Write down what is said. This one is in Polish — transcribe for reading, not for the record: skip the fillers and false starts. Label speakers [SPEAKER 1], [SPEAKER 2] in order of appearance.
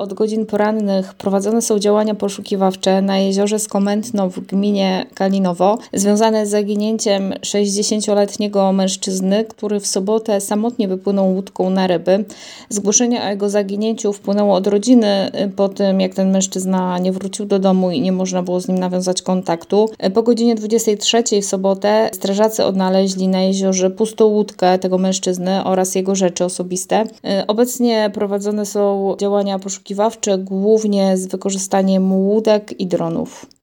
[SPEAKER 1] od godzin porannych prowadzone są działania poszukiwawcze na jeziorze Skomętno w gminie Kalinowo, związane z zaginięciem 60-letniego mężczyzny, który w sobotę samotnie wypłynął łódką na ryby. Zgłoszenie o jego zaginięciu wpłynęło od rodziny po tym, jak ten mężczyzna nie wrócił do domu i nie można było z nim nawiązać kontaktu. Po godzinie 23 w sobotę strażacy odnaleźli na jeziorze pustą łódkę tego mężczyzny oraz jego rzeczy osobiste. Obecnie prowadzone są działania poszukiwawcze głównie z wykorzystaniem łódek i dronów.